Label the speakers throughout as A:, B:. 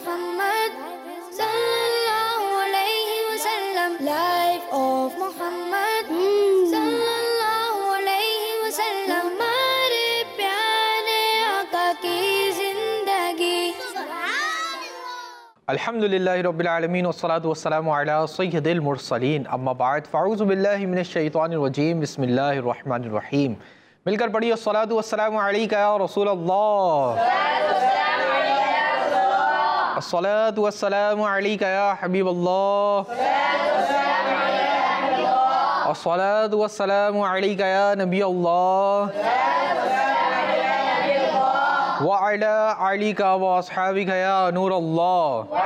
A: Muhammad sallallahu alayhi wa sallam. Life of Muhammad sallallahu alayhi wa sallam. हमारे प्यारे आका की जिंदगी।
B: अल्हम्दुलिल्लाहि रब्बिल आलमीन वस्सलातु वस्सलामु अला सय्यिदिल मुरसलीन अम्मा बाद फ़अऊज़ु बिल्लाहि मिनश शैतानिर रजीम बिस्मिल्लाहिर रहमानिर रहीम। मिलकर पढ़िए अस्सलातु वस्सलामु अलैका या रसूल अल्लाह, अस्सलातु वस्सलामु अलैका या हबीब अल्लाह, अस्सलातु वस्सलामु अलैका या नबी अल्लाह व अला आलिका व अस्हाबिका या नूर अल्लाह।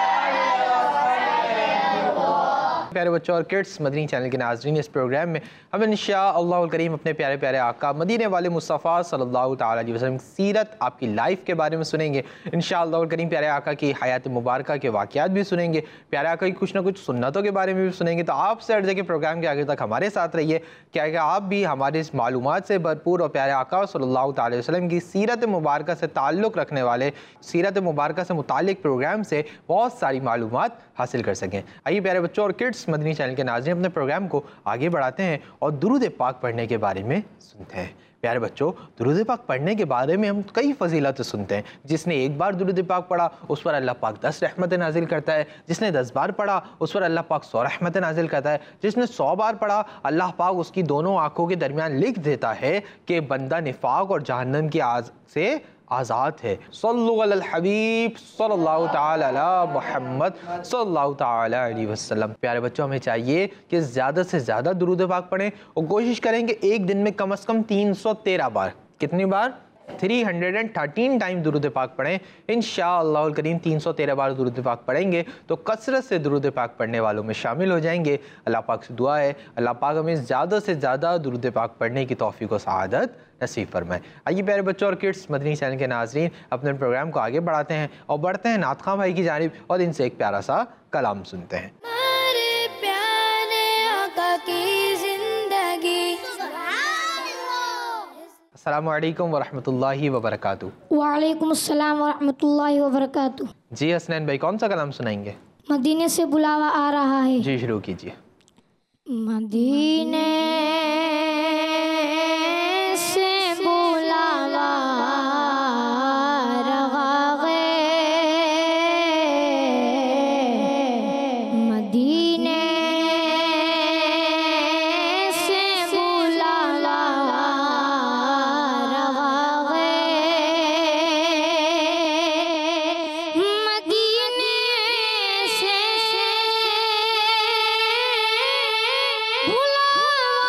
B: प्यारे बच्चों और किड्स, मदनी चैनल के नाज़रीन, इस प्रोग्राम में हम इंशाअल्लाहुल करीम अपने प्यारे प्यारे आका मदीने वाले मुस्तफ़ा सल्लल्लाहु तआला अलैहि वसल्लम की सीरत, आपकी लाइफ के बारे में सुनेंगे। इंशाअल्लाहुल करीम प्यारे आका की हयात मुबारक के वाक़यात भी सुनेंगे, प्यारे आका की कुछ ना कुछ सुन्नतों के बारे में भी सुनेंगे। तो आपसे अर्ज़ है कि प्रोग्राम के आगे तक हमारे साथ रहिए, क्या कि आप भी हमारे इस मालूमात से भरपूर और प्यारे आका सल्लल्लाहु तआला अलैहि वसल्लम की सीरत मुबारक से ताल्लुक़ रखने वाले, सीरत मुबारक से मुताल्लिक़ प्रोग्राम से बहुत सारी मालूमात हासिल कर सकें। आइए प्यारे बच्चों और किड्स, मदनी चैनल के नाज़रीन, अपने प्रोग्राम को आगे बढ़ाते हैं और दुरूद पाक पढ़ने के बारे में सुनते हैं। प्यारे बच्चों, दुरूद पाक पढ़ने के बारे में हम कई फजीलत सुनते हैं। जिसने एक बार दुरूद पाक पढ़ा उस पर अल्लाह पाक 10 रहमतें नाजिल करता है, जिसने 10 बार पढ़ा उस पर अल्लाह पाक 100 रहमतें नाजिल करता है, जिसने 100 बार पढ़ा अल्लाह पाक उसकी दोनों आँखों के दरमियान लिख देता है कि बंदा निफाक और जहन्नम की आग से आज़ाद है। सल्लु अलल हबीब सल्लल्लाहु तआला अला मुहम्मद सल्लल्लाहु तआला अलैहि वसल्लम। प्यारे बच्चों, हमें चाहिए कि ज़्यादा से ज़्यादा दुरूद पाक पढ़ें और कोशिश करेंगे एक दिन में कम से कम 313 बार, कितनी बार? 313 टाइम दुरूद पाक पढ़ें। इंशाअल्लाहुल करीम 313 बार दुरूद पाक पढ़ेंगे तो कसरत से दुरूद पाक पढ़ने वालों में शामिल हो जाएंगे। अल्लाह पाक से दुआ है अल्लाह पाक हमें ज़्यादा से ज़्यादा दुरूद पाक पढ़ने की तौफीक और सआदत नसीब फरमाए। आइए प्यारे बच्चों और किड्स, मदनी चैनल के नाज़रीन, अपने प्रोग्राम को आगे बढ़ाते हैं और बढ़ते हैं नात खां भाई की जानिब और इनसे एक प्यारा सा कलाम सुनते हैं। अस्सलामु अलैकुम वरहमतुल्लाहि वबरकातुहू।
C: वालेकुम अस्सलाम वरहमतुल्लाहि वबरकातुहू।
B: जी हसनैन भाई, कौन सा कलाम सुनाएंगे?
C: मदीने से बुलावा आ रहा है।
B: जी शुरू कीजिए।
C: मदीने से बुलावा रहा है, मदीने से बुलावा रहा है, मदीने से बुलावा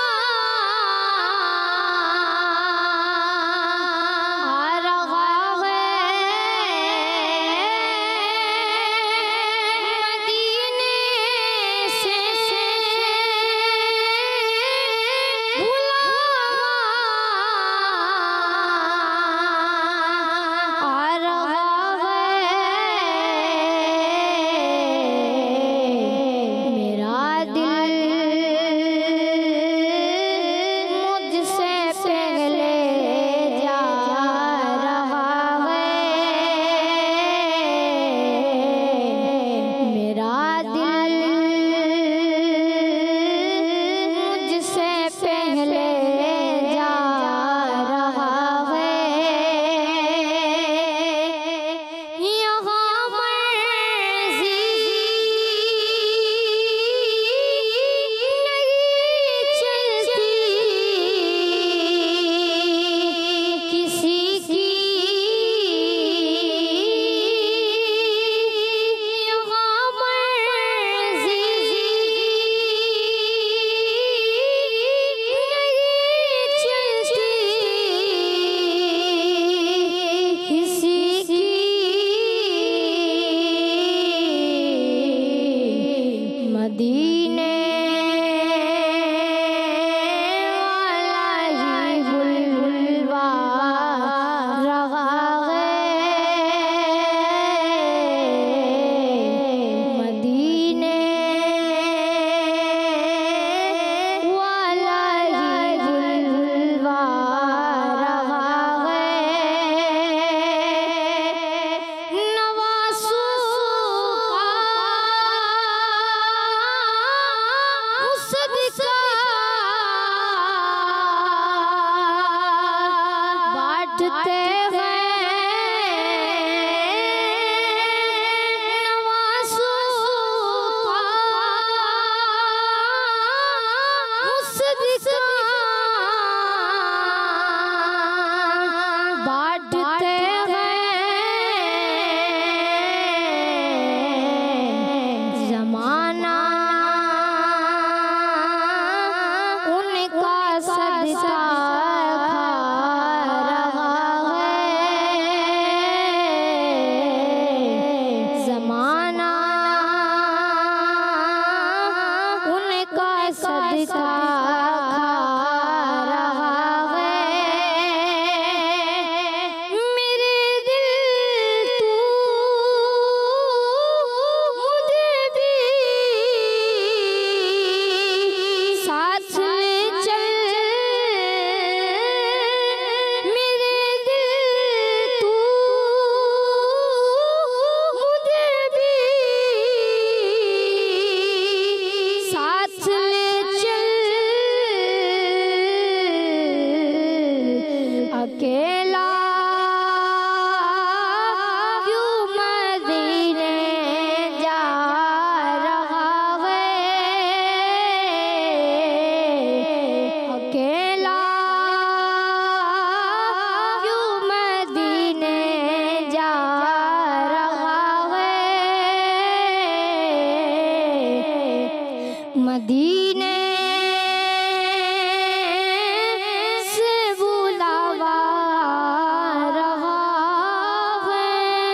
C: बांटते हैं नवाज़ों का मुसद्दिक़ा, बांटते ज़माना उनका सदका खा रहा है। ज़माना उनका सदका खा रहा है। मेरे दिल तू मुझे भी साथ ले चल, मेरे दिल तू मुझे भी साथ ले चल। अकेला क्यों मदीने जा रहा है, अकेला क्यों मदीने जा रहा है। मदीने से बुलावा रहा है।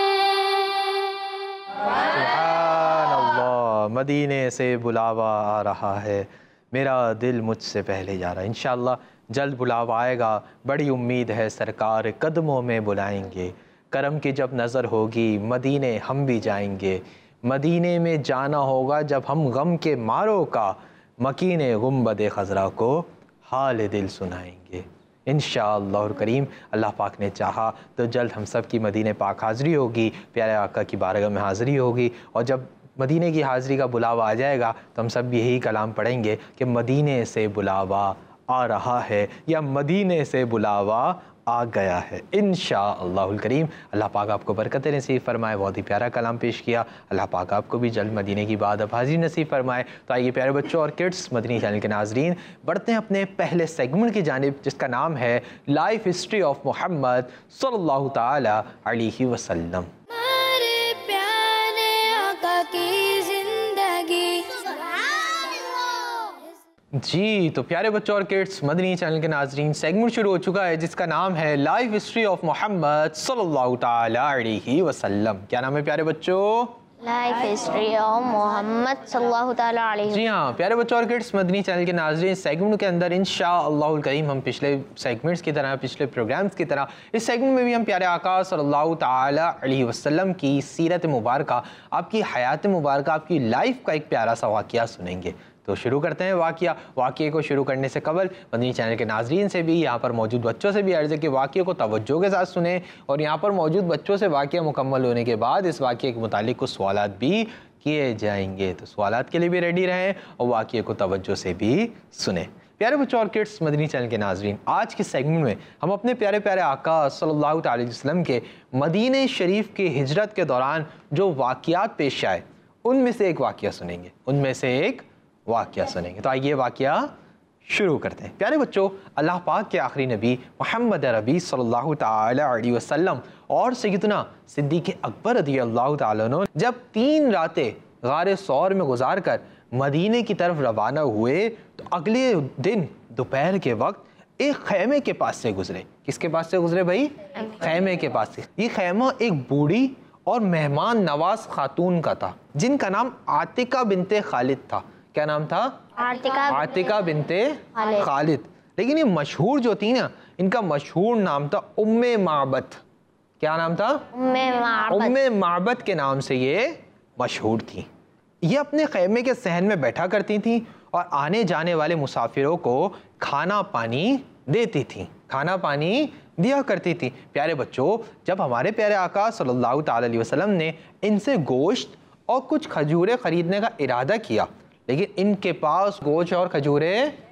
B: सुभानअल्लाह, मदीने से बुलावा आ रहा है, मेरा दिल मुझसे पहले जा रहा है। इंशाअल्लाह जल्द बुलावा आएगा, बड़ी उम्मीद है सरकार कदमों में बुलाएंगे। करम की जब नज़र होगी मदीने हम भी जाएंगे। मदीने में जाना होगा जब हम गम के मारों का मकीने गुंबद खज़रा को हाल दिल सुनाएंगे। इंशाअल्लाह करीम अल्लाह पाक ने चाहा तो जल्द हम सब की मदीने पाक हाज़री होगी, प्यारे आका की बारगाह में हाज़री होगी। और जब मदीने की हाज़री का बुलावा आ जाएगा तो हम सब यही कलाम पढ़ेंगे कि मदीने से बुलावा आ रहा है या मदीने से बुलावा आ गया है। इंशाअल्लाहुल करीम अल्लाह पाक आपको बरकत नसीब फरमाए। बहुत ही प्यारा कलाम पेश किया, अल्लाह पाक आपको भी जल्द मदीने की बाद अब हाज़िरी नसीब फरमाए। तो आइए प्यारे बच्चों और किड्स मदनी चैनल के नाज़रीन बढ़ते हैं अपने पहले सेगमेंट की जानिब, जिसका नाम है लाइफ हिस्ट्री ऑफ मोहम्मद सल्लल्लाहु ताला अलैहि वसल्लम।
A: हमारे प्यारे आका की जिंदगी।
B: जी तो प्यारे बच्चों और किड्स मदनी चैनल के नाज़रीन सेगमेंट शुरू हो चुका है जिसका नाम है लाइफ हिस्ट्री ऑफ मोहम्मद सल्लल्लाहु ताला अलैहि वसल्लम। क्या नाम है प्यारे बच्चों?
C: लाइफ हिस्ट्री ऑफ मोहम्मद सल्लल्लाहु ताला अलैहि।
B: जी हाँ प्यारे बच्चों और किड्स मदनी चैनल के नाज़रीन सेगमेंट के अंदर इंशाअल्लाहुल करीम हम पिछले सेगमेंट्स की तरह, पिछले प्रोग्राम्स की तरह इस सेगमेंट में भी हम प्यारे आका सल्लल्लाहु ताला अलैहि वसल्लम की सीरत मुबारक, आपकी हयात मुबारक, आपकी लाइफ का एक प्यारा सा वाक़या सुनेंगे। तो शुरू करते हैं वाक़ये को शुरू करने से कबल मदनी चैनल के नाज़रीन से भी, यहाँ पर मौजूद बच्चों से भी अर्ज़ है कि वाक़ये को तवज्जो के साथ सुने और यहाँ पर मौजूद बच्चों से वाक़या मुकम्मल होने के बाद इस वाक़ये के मुतालिक कुछ सवालात भी किए जाएंगे। तो सवालात के लिए भी रेडी रहें और वाक़ये को तवज्जो से भी सुने। प्यारे बच्चों और किड्स मदनी चैनल के नाज़रीन आज के सेगमेंट में हम अपने प्यारे प्यारे आका सल्लल्लाहु अलैहि वसल्लम के मदीने शरीफ की हिजरत के दौरान जो वाक़यात पेश आए उनमें से एक वाक़या सुनेंगे, उनमें से एक वाक़या सुनेंगे। तो आइए वाक़या शुरू करते हैं। प्यारे बच्चों अल्लाह पाक के आखिरी नबी मोहम्मद रबी सल्लल्लाहु ताला अलैहि वसल्लम और सैयदना सिद्दीक़ अकबर रज़ियल्लाहु ताला अन्हु जब 3 रातें गारे सौर में गुजार कर मदीने की तरफ रवाना हुए तो अगले दिन दोपहर के वक्त एक खैमे के पास से गुजरे। किसके पास से गुजरे भाई? खैमे के पास से। ये खैमा एक बूढ़ी और मेहमान नवाज खातून का था जिनका नाम आतिका बिनते खालिद था। क्या नाम था? आतिका बिनते खालिद। लेकिन ये मशहूर जो थी ना, इनका मशहूर नाम था उम्मे माबद। क्या नाम था? उम्मे माबद के नाम से ये मशहूर थी। ये अपने खैमे के सहन में बैठा करती थी और आने जाने वाले मुसाफिरों को खाना पानी देती थी, खाना पानी दिया करती थी। प्यारे बच्चों जब हमारे प्यारे आका सल्लल्लाहु ताला अलैहि वसल्लम ने इनसे गोश्त और कुछ खजूरें खरीदने का इरादा किया, लेकिन इनके पास गोश्त और खजूरें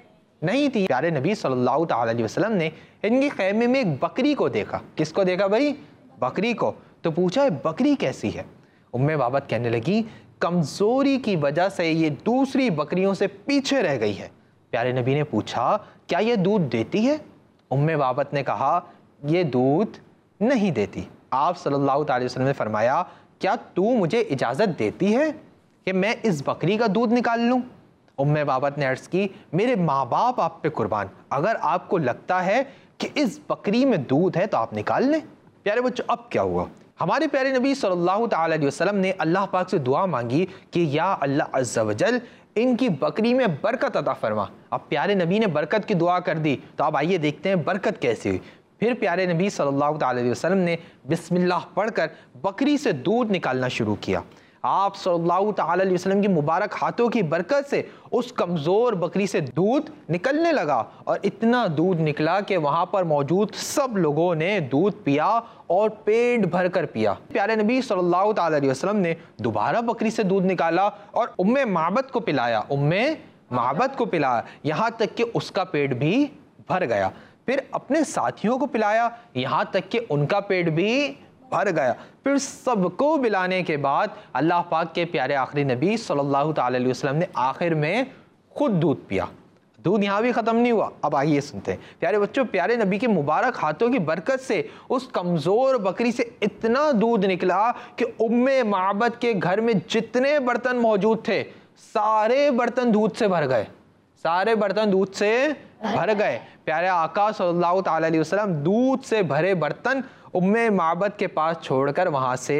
B: नहीं थी। प्यारे नबी सल्लल्लाहु अलैहि वसल्लम ने इनके खैमे में एक बकरी को देखा। किसको देखा भाई? बकरी को। तो पूछा बकरी कैसी है? उम्मे बाबत कहने लगी कमज़ोरी की वजह से ये दूसरी बकरियों से पीछे रह गई है। प्यारे नबी ने पूछा क्या ये दूध देती है? उम्मे बाबत ने कहा ये दूध नहीं देती। आप सल्लल्लाहु अलैहि वसल्लम ने फरमाया क्या तू मुझे इजाज़त देती है कि मैं इस बकरी का दूध निकाल लूँ? उम्मे बाबत ने अर्ज़ की मेरे माँ बाप आप पे कुर्बान, अगर आपको लगता है कि इस बकरी में दूध है तो आप निकाल लें। प्यारे बच्चों, अब क्या हुआ? हमारे प्यारे नबी सल्लल्लाहु अलैहि वसल्लम ने अल्लाह पाक से दुआ मांगी कि या अल्लाह अज़्ज़ा वजल इनकी बकरी में बरकत अता फरमा। अब प्यारे नबी ने बरकत की दुआ कर दी, तो अब आइए देखते हैं बरकत कैसी हुई। फिर प्यारे नबी सल्लल्लाहु अलैहि वसल्लम ने बिस्मिल्लाह पढ़कर बकरी से दूध निकालना शुरू किया। आप सल्लल्लाहु अलैहि वसल्लम की मुबारक हाथों की बरकत से उस कमज़ोर बकरी से दूध निकलने लगा और इतना दूध निकला कि वहाँ पर मौजूद सब लोगों ने दूध पिया और पेट भर कर पिया। प्यारे नबी सल्लल्लाहु अलैहि वसल्लम ने दोबारा बकरी से दूध निकाला और उम्मे माबद को पिलाया। उम्मे माबद को पिलाया यहाँ तक कि उसका पेट भी भर गया। फिर अपने साथियों को पिलाया यहाँ तक कि उनका पेट भी भर गया। फिर सबको पिलाने के बाद अल्लाह पाक के प्यारे आखिरी नबी सल्लल्लाहु अलैहि वसल्लम ने आखिर में खुद दूध पिया। दूध यहाँ भी ख़त्म नहीं हुआ। अब आइए सुनते हैं। प्यारे बच्चों, प्यारे नबी के मुबारक हाथों की बरकत से उस कमज़ोर बकरी से इतना दूध निकला कि उम्मे माबद के घर में जितने बर्तन मौजूद थे सारे बर्तन दूध से भर गए। सारे बर्तन दूध से भर गए। प्यारे आका सल्लल्लाहु अलैहि वसल्लम दूध से भरे बर्तन उम्मे माबद के पास छोड़कर वहां से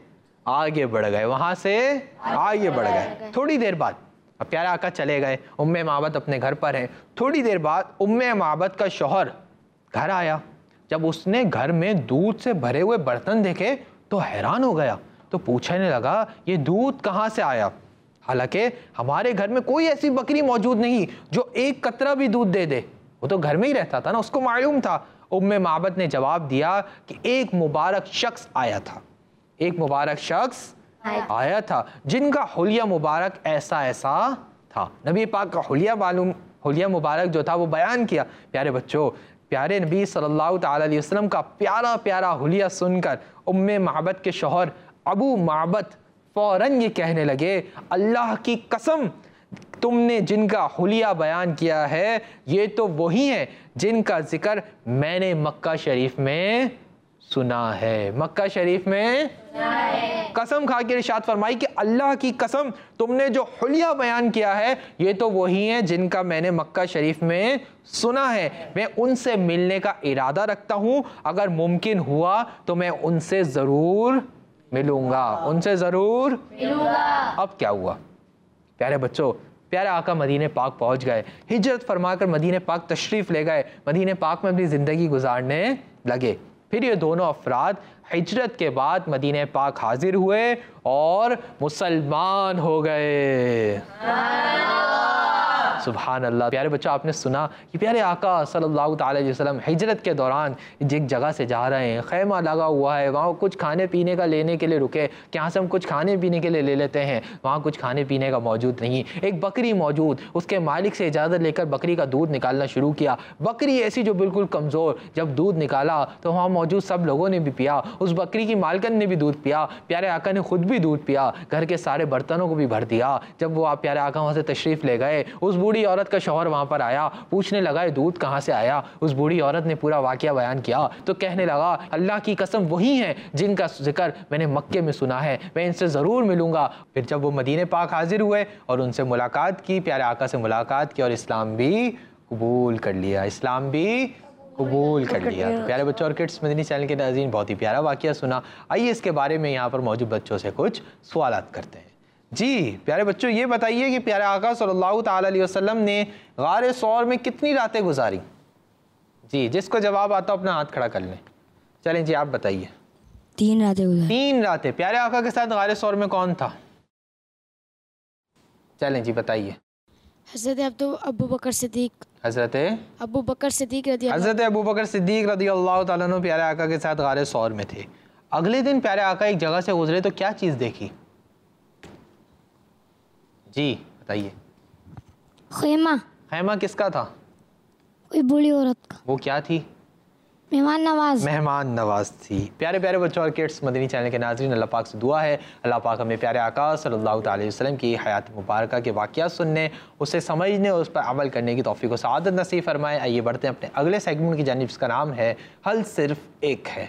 B: आगे बढ़ गए। वहां से आगे बढ़ गए। थोड़ी देर बाद अब प्यारे आका चले गए, उम्मे माबद अपने घर पर हैं। थोड़ी देर बाद उम्मे माबद का शौहर घर आया। जब उसने घर में दूध से भरे हुए बर्तन देखे तो हैरान हो गया। तो पूछने लगा ये दूध कहाँ से आया? हालांकि हमारे घर में कोई ऐसी बकरी मौजूद नहीं जो एक कतरा भी दूध दे दे। वो तो घर में ही रहता था ना, उसको मालूम था। उम्मे माबद ने जवाब दिया कि एक मुबारक शख्स आया था। एक मुबारक शख्स आया था जिनका हुलिया मुबारक ऐसा ऐसा था। नबी पाक का हुलिया मुबारक जो था वो बयान किया। प्यारे बच्चों, प्यारे नबी सल्लल्लाहु अलैहि वसल्लम का प्यारा प्यारा हुलिया सुनकर उम्मे माबद के शौहर अबू माबद फौरन ये कहने लगे अल्लाह की कसम, तुमने जिनका हुलिया बयान किया है ये तो वही है जिनका जिक्र मैंने मक्का शरीफ में सुना है। मक्का शरीफ में कसम खा के इरशाद फरमाई कि अल्लाह की कसम, तुमने जो हुलिया बयान किया है ये तो वही है जिनका मैंने मक्का शरीफ में सुना है। मैं उनसे मिलने का इरादा रखता हूँ, अगर मुमकिन हुआ तो मैं उनसे ज़रूर मिलूंगा, उनसे ज़रूर मिलूंगा। अब क्या हुआ? प्यारे बच्चों, प्यारे आका मदीने पाक पहुंच गए। हिजरत फरमाकर मदीने पाक तशरीफ़ ले गए। मदीने पाक में अपनी ज़िंदगी गुजारने लगे। फिर ये दोनों अफराद हिजरत के बाद मदीने पाक हाजिर हुए और मुसलमान हो गए। सुभान अल्लाह। प्यारे बच्चों, आपने सुना कि प्यारे आका सल्लल्लाहु अलैहि वसल्लम हिजरत के दौरान एक जगह से जा रहे हैं, खैमा लगा हुआ है, वहाँ कुछ खाने पीने का लेने के लिए रुके कि यहाँ से हम कुछ खाने पीने के लिए ले लेते हैं। वहाँ कुछ खाने पीने का मौजूद नहीं। एक बकरी मौजूद, उसके मालिक से इजाज़त लेकर बकरी का दूध निकालना शुरू किया। बकरी ऐसी जो बिल्कुल कमज़ोर, जब दूध निकाला तो वहाँ मौजूद सब लोगों ने भी पिया। उस बकरी की मालकन ने भी दूध पिया। प्यारे आका ने खुद भी दूध पिया। घर के सारे बर्तनों को भी भर दिया। जब वो आप प्यारे आका वहाँ से तशरीफ़ ले गए, उस बूढ़ी औरत का शौहर वहां पर आया, पूछने लगा ये दूध कहां से आया। उस बूढ़ी औरत ने पूरा वाकया बयान किया तो कहने लगा अल्लाह की कसम, वही है जिनका जिक्र मैंने मक्के में सुना है, मैं इनसे जरूर मिलूंगा। फिर जब वो मदीने पाक हाजिर हुए और उनसे मुलाकात की, प्यारे आका से मुलाकात की और इस्लाम भी कबूल कर लिया। इस्लाम भी कबूल कर लिया। तो प्यारे बच्चों और किड्स मदनी चैनल के नाज़रीन, बहुत ही प्यारा वाकया सुना। आइए इसके बारे में यहाँ पर मौजूद बच्चों से कुछ सवालात करते हैं। जी प्यारे बच्चों, ये बताइए कि प्यारे आका सल्लल्लाहु अलैहि वसल्लम ने गारे सौर में कितनी रातें गुजारी? जी, जिसको जवाब आता अपना हाथ खड़ा कर लें। चलें जी, आप बताइए।
A: 3 रातें गुजारी।
B: 3 रातें। प्यारे आका के साथ गारे सौर में कौन था? चलें जी, बताइए।
A: हज़रत अबू बकर सिद्दीक।
B: हज़रत
A: अबू बकर सिद्दीक
B: रज़ी अल्लाह ताला अन्हु प्यारे आका के साथ गारे सौर में थे। अगले दिन प्यारे आका एक जगह से गुजरे तो क्या चीज़ देखी? जी बताइए।
A: खैमा।
B: खैमा किसका था?
A: कोई बूढ़ी औरत का।
B: वो क्या थी?
A: मेहमान नवाज।
B: मेहमान नवाज थी। प्यारे प्यारे बच्चों और किड्स, मदनी चैनल के नाज़रीन, अल्लाह पाक से दुआ है अल्लाह पाक हमें प्यारे आका सल्लल्लाहु अलैहि वसल्लम की हयात मुबारका के वाक़यात सुनने, उसे समझने और उस पर अमल करने की तौफ़ीक़ व सआदत नसीब फरमाए। आइए बढ़ते हैं अपने अगले सेगमेंट की जानिब, जिसका नाम है हल सिर्फ एक है।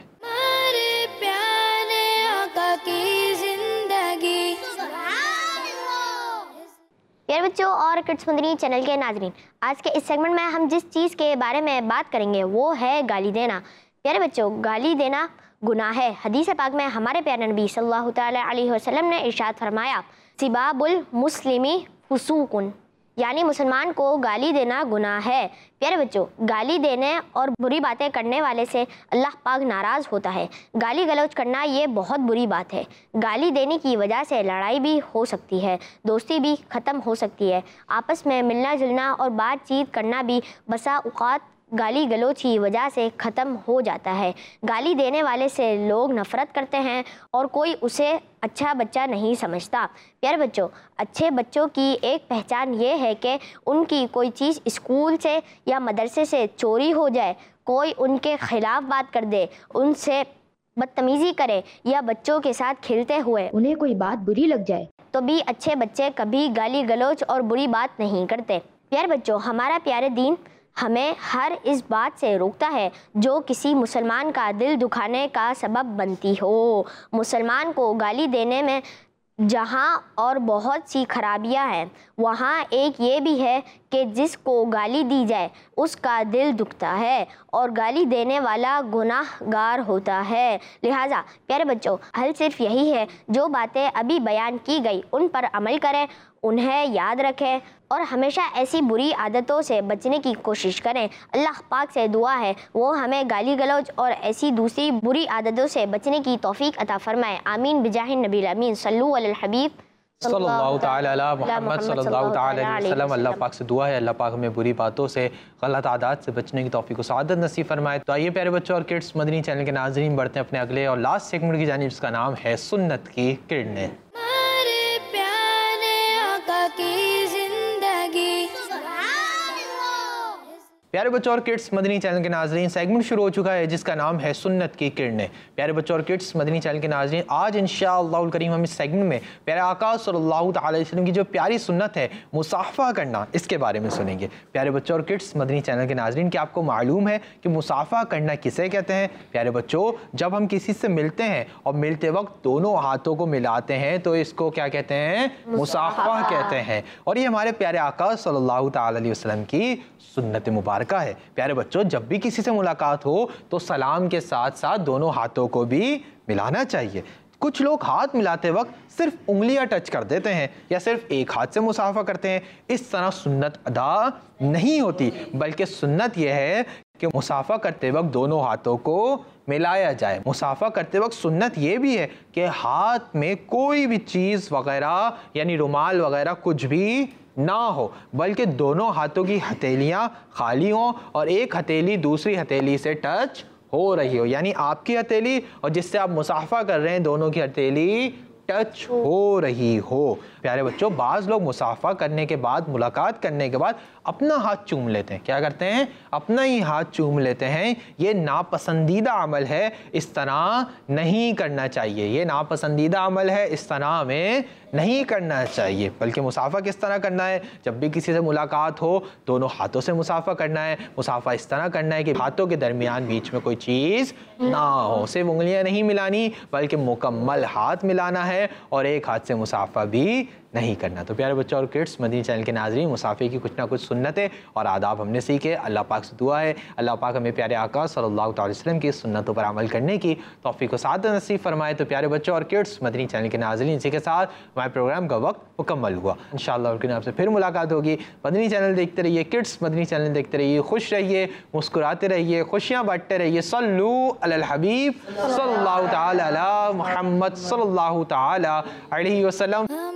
C: प्यारे बच्चों और किड्स मदनी चैनल के नाजरीन, आज के इस सेगमेंट में हम जिस चीज़ के बारे में बात करेंगे वो है गाली देना। प्यारे बच्चों, गाली देना गुनाह है। हदीस पाक में हमारे प्यारे नबी सल्लल्लाहु तआला अलैहि वसल्लम ने इरशाद फरमाया, सिबाबुल मुस्लिमी फुसूकुन, यानी मुसलमान को गाली देना गुनाह है। प्यारे बच्चों, गाली देने और बुरी बातें करने वाले से अल्लाह पाक नाराज़ होता है। गाली गलौज करना ये बहुत बुरी बात है। गाली देने की वजह से लड़ाई भी हो सकती है, दोस्ती भी ख़त्म हो सकती है, आपस में मिलना जुलना और बातचीत करना भी बसा औक़ात गाली गलौज की वजह से ख़त्म हो जाता है। गाली देने वाले से लोग नफ़रत करते हैं और कोई उसे अच्छा बच्चा नहीं समझता। प्यारे बच्चों, अच्छे बच्चों की एक पहचान ये है कि उनकी कोई चीज़ स्कूल से या मदरसे से चोरी हो जाए, कोई उनके ख़िलाफ़ बात कर दे, उनसे बदतमीज़ी करे या बच्चों के साथ खेलते हुए उन्हें कोई बात बुरी लग जाए, तो भी अच्छे बच्चे कभी गाली गलौज और बुरी बात नहीं करते। प्यारे बच्चों, हमारा प्यारे दीन हमें हर इस बात से रोकता है जो किसी मुसलमान का दिल दुखाने का सबब बनती हो। मुसलमान को गाली देने में जहाँ और बहुत सी खराबियाँ हैं, वहाँ एक ये भी है कि जिसको गाली दी जाए उसका दिल दुखता है और गाली देने वाला गुनाहगार होता है। लिहाजा प्यारे बच्चों, हल सिर्फ यही है, जो बातें अभी बयान की गई उन पर अमल करें, उन्हें याद रखें और हमेशा ऐसी बुरी आदतों से बचने की कोशिश करें। अल्लाह पाक से दुआ है वो हमें गाली गलौज और ऐसी दूसरी बुरी आदतों से बचने की तौफीक अता फरमाए। आमीन बिजाहिन नबील अमीन। सल्लु अलल हबीब
B: सल्लल्लाहु तआला अला मुहम्मद सल्लल्लाहु तआला अलैहि वसल्लम। अल्लाह पाक से दुआ है अल्लाह पाक हमें बुरी बातों से, गलत आदत से बचने की तौफीक व सआदत नसीब फरमाए। तो आइए प्यारे बच्चों और किड्स मदनी चैनल के नाज़रीन, बढ़ते हैं अपने अगले और लास्ट सेगमेंट की जानिब, जिसका नाम है सुन्नत की किरणें। प्यारे बच्चों और किड्स मदनी चैनल के नाज़रीन, सेगमेंट शुरू हो चुका है जिसका नाम है सुन्नत की किरणें। प्यारे बच्चों और किड्स मदनी चैनल के नाज़रीन, आज इंशाअल्लाहुल करीम हम इस सेगमेंट में प्यारे आका सल्लल्लाहु अलैहि वसल्लम की जो प्यारी सुन्नत है मुसाफ़ा करना, इसके बारे में सुनेंगे। प्यारे बच्चों और किड्स मदनी चैनल के नाज़रीन, क्या आपको मालूम है कि मुसाफ़ा करना किसे कहते हैं? प्यारे बच्चों, जब हम किसी से मिलते हैं और मिलते वक्त दोनों हाथों को मिलाते हैं तो इसको क्या कहते हैं? मुसाफ़ा कहते हैं। और ये हमारे प्यारे आका सल्लल्लाहु अलैहि वसल्लम की सुन्नत मुबारका है। प्यारे बच्चों, जब भी किसी से मुलाकात हो तो सलाम के साथ साथ दोनों हाथों को भी मिलाना चाहिए। कुछ लोग हाथ मिलाते वक्त सिर्फ उंगलियां टच कर देते हैं या सिर्फ एक हाथ से मुसाफा करते हैं। इस तरह सुन्नत अदा नहीं होती, बल्कि सुन्नत यह है कि मुसाफा करते वक्त दोनों हाथों को मिलाया जाए। मुसाफा करते वक्त सुन्नत ये भी है कि हाथ में कोई भी चीज़ वगैरह यानी रुमाल वगैरह कुछ भी ना हो, बल्कि दोनों हाथों की हथेलियाँ खाली हों और एक हथेली दूसरी हथेली से टच हो रही हो, यानी आपकी हथेली और जिससे आप मुसाफा कर रहे हैं दोनों की हथेली टच हो रही हो। प्यारे बच्चों, बाज़ लोग मुसाफा करने के बाद, मुलाकात करने के बाद अपना हाथ चूम लेते हैं। क्या करते हैं? अपना ही हाथ चूम लेते हैं। ये नापसंदीदा अमल है, इस तरह नहीं करना चाहिए। ये नापसंदीदा अमल है, इस तरह हमें नहीं करना चाहिए। बल्कि मुसाफा किस तरह करना है? जब भी किसी से मुलाकात हो दोनों हाथों से मुसाफा करना है। मुसाफा इस तरह करना है कि हाथों के दरमियान बीच में कोई चीज़ ना हो, सिर्फ उंगलियां नहीं मिलानी बल्कि मुकम्मल हाथ मिलाना है और एक हाथ से मुसाफा भी नहीं करना। तो प्यारे बच्चों और किड्स मदनी चैनल के नाज़रीन, मुसाफे की कुछ ना कुछ सुन्नतें और आदाब हमने सीखे। अल्लाह पाक से दुआ है अल्लाह पाक हमें प्यारे आका सल्लल्लाहु अलैहि वसल्लम की सुन्नतों पर अमल करने की तौफीक व सआदत नसीब फरमाए। तो प्यारे बच्चों और किड्स मदनी चैनल के नाज़रीन, इसी के साथ हमारे प्रोग्राम का वक्त मुकम्मल हुआ। इंशाअल्लाह आपसे फिर मुलाकात होगी। मदनी चैनल देखते रहिए, किड्स मदनी चैनल देखते रहिए, खुश रहिए, मुस्कुराते रहिए, खुशियाँ बांटते रहिए। सल्लु अलल हबीब सल्लल्लाहु तआला अला मुहम्मद सल्लल्लाहु तआला अलैहि वसल्लम।